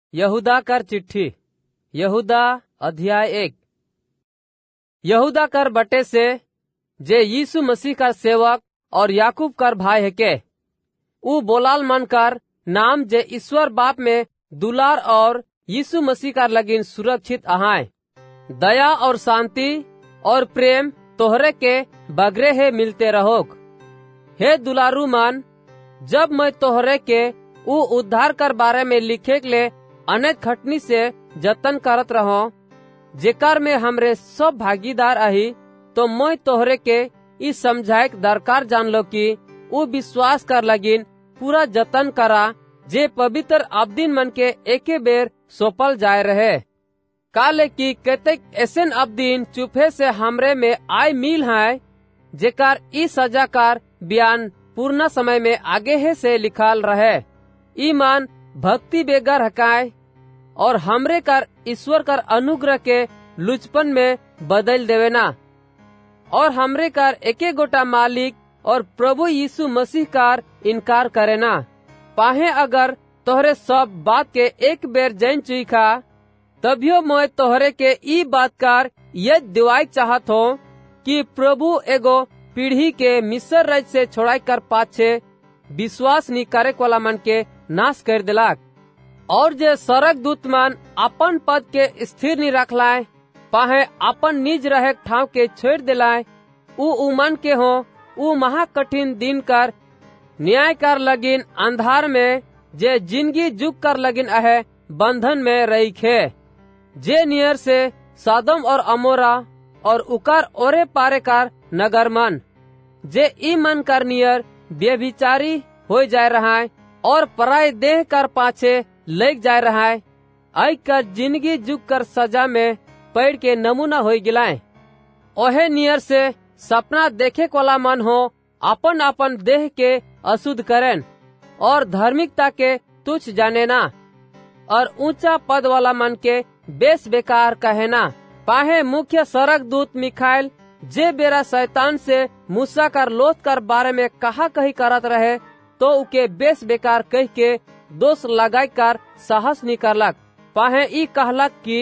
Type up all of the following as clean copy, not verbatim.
यहूदा कर चिट्ठी। यहूदा अध्याय 1। यहूदा कर बटे से जे यीशु मसीह का सेवक और याकूब कर भाई है के ऊ बोलाल मन कर नाम जे ईश्वर बाप में दुलार और यीशु मसीह का लगिन सुरक्षित आहाय। दया और शांति और प्रेम तोहरे के बगरे है मिलते रहोग। हे दुलारू मन, जब मैं तोहरे के ऊ उद्धार कर बारे में लिखे के ले अनेक खटनी से जतन करत रहो जेकर में हमरे सब भागीदार आही, तो मैं तोहरे के ई समझाए दरकार जान लो कि ऊ विश्वास कर लगिन पूरा जतन करा जे पवित्र अब्दीन मन के एके बेर सौंपल जाए रहे। काले की कतेक ऐसन अब्दीन चुपे से हमरे में आय मिल है जेकर ई सजाकार बयान पूर्ण समय में आगे है से लिखाल रहे। ईमान भक्ति बेगर हकाय और हमरे कर ईश्वर कर अनुग्रह के लुचपन में बदल देवेना और हमरे कर एके गोटा मालिक और प्रभु यीशु मसीह कार इनकार करेना। पाहे अगर तोहरे सब बात के एक बेर जैन चुईखा तभियो मैं तोहरे के ई बात कार ये दिवाई चाहत हो कि प्रभु एगो पीढ़ी के मिस्र राज से छोड़ाई कर पाछे विश्वास नहीं करे वाला मन के नाश कर दिलाक और जे सरक दूत मन अपन पद के स्थिर नहीं रखलाए पाहे अपन निज रहे ठाव के छोड़ दिलाए ऊ उमन के हो ऊ महा कठिन दिन कर न्याय कर लगिन अंधार में जे जिंदगी जुग कर लगिन अहे बंधन में रही खे जे नियर से सादम और अमोरा और उकार ओरे पारे कर नगर मन जे ई मन कर नियर बेविचारी हो जाए रहा है और पराय देह कर पाछे लेग जाए रहा है। आई कर जिंदगी जुग कर सजा में पैर के नमूना हो गिलाए। ओहे नियर से सपना देखे कोला मन हो अपन अपन देह के अशुद्ध करें और धार्मिकता के तुच्छ जाने ना और ऊंचा पद वाला मन के बेस बेकार कहना। पाहे मुख्य सरक दूत मिखाइल जे बेरा शैतान से मूसा कर लोथ कर बारे में कहा कही करत रहे तो उके बेस बेकार कह के दोष लगाई कर साहस नहीं करलक। पाहे ई कहलक कि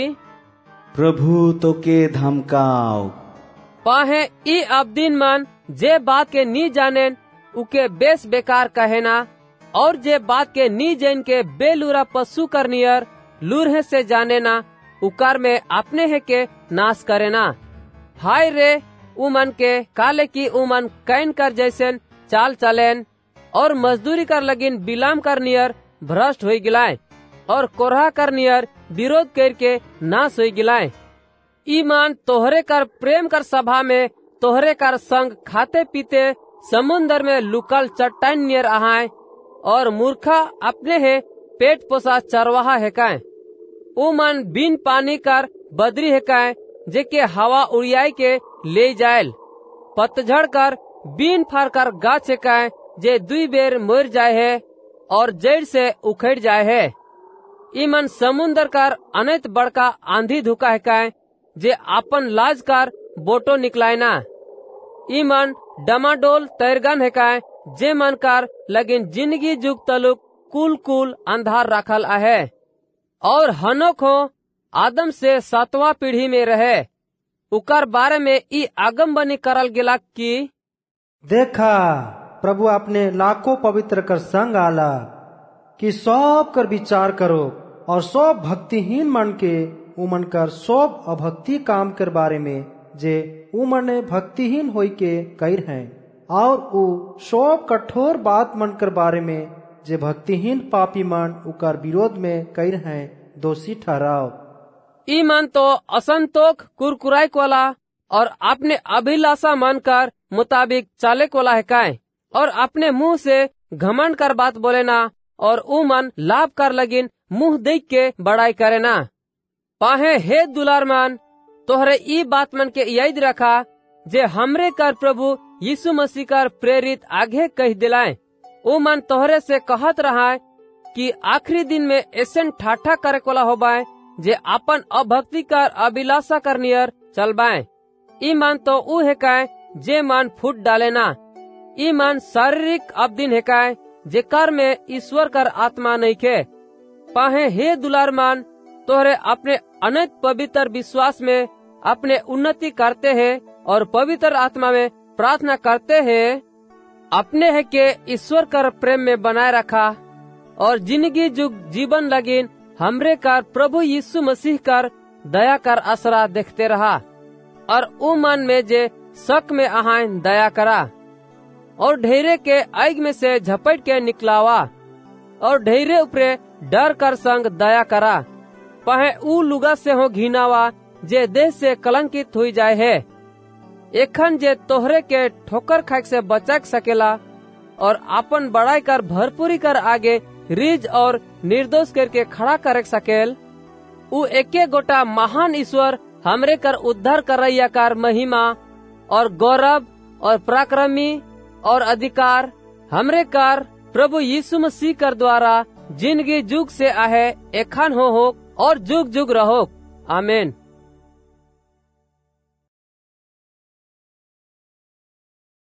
प्रभु तो के धमकाओ। पाहे ई अब्दीन मन जे बात के नी जाने उके बेस बेकार कहना और जे बात के नी जैन के बेलूरा पशु कर नियर लूरहे से जाने ना उकार में अपने है के नाश करे ना। हाय रे उमन के काले की उमन कैन कर जैसे चाल चलेन और मजदूरी कर लगिन बिलाम कर नियर भ्रष्ट हो गिलाए और कोरहा कर नियर विरोध करके नाश हो गिलाए। ईमान तोहरे कर प्रेम कर सभा में तोहरे कर संग खाते पीते समुन्दर में लुकल चट्टान नियर आहाय और मूर्खा अपने है पेट पोसा चरवाहा है काए। उमन बिन पानी कर बदरी है काए जेके हवा उड़ियाई के ले जायल। पतझड़ कर बिन फार कर गाछ है काए जे दुई बेर मर जाए है और जड़ से उखड़ जाए है। ईमन समुन्दर कर अनंत बड़का आंधी धुका है काए जे अपन लाज कर बोटो निकलाए ना। ईमन डमाडोल तैरगन है काए जे मन कर लगिन जिंदगी जुग तलुक कुल कुल अंधार रखल आहे और हनोक हो आदम से 7वां पीढ़ी में रहे। उकर बारे में ई आगम बनी करल गिला कि देखा प्रभु अपने लाखों पवित्र कर संग आला कि सब कर विचार करो और सब भक्तिहीन मन के उमन कर सब अभक्ति काम कर बारे में जे उमने भक्तिहीन होई के कहिर हैं और उ सब कठोर बात मन कर बारे में जे भक्तिहीन पापी मन उकर विरोध में कहिर हैं दोषी ठहराओ। ई मन तो असंतोख कुरकुराई कोला और अपने अभिलाषा मन कर मुताबिक चाले कोला है काए और अपने मुंह से घमंड कर बात बोले ना और ऊ मन लाभ कर लगिन मुंह देख के बड़ाई करे ना। पाहे हे दुलार मन तोहरे ई बात मन के याद रखा जे हमरे कर प्रभु यीशु मसीह कर प्रेरित आगे कह दिलाए। ऊ मन तोहरे से कहत रहा है कि आखिरी दिन में ऐसन ठाठा करे कोला होबाए जे अपन अभक्ति कर अभिलाषा कर नियर चलबाए। ई मन तो ऊ है काए जे मन फूट डाले ना। ई मन शारीरिक अब्दीन है काए जे कर में ईश्वर कर आत्मा नहीं खे। पाहे हे दुलारमान तोहरे अपने अनंत पवित्र विश्वास में अपने उन्नति करते हैं और पवित्र आत्मा में प्रार्थना करते हैं अपने है के ईश्वर कर प्रेम में बनाए रखा और जिंदगी जुग जीवन लगिन हमरे कर प्रभु यीशु मसीह कर दया कर असरा देखते रहा और उ मन में जे शक में आहान दया करा और ढेरे के आग में से झपट के निकलावा और ढेरे ऊपरे डर कर संग दया करा पहे उ लुगा से हो घिनावा जे देह से कलंकित हुई जाए है एखन जे तोहरे के ठोकर खाए से बचा सकेला और अपन बड़ाई कर भरपूरी कर आगे रिज और निर्दोष करके खड़ा कर सकेल उ एके गोटा महान ईश्वर हमरे कर उद्धार करैया कर महिमा और गौरव और पराक्रमी और अधिकार हमरे कर प्रभु यीशु मसीह कर द्वारा जिंदगी जुग से आहे एखन हो और जुग जुग रहो आमीन।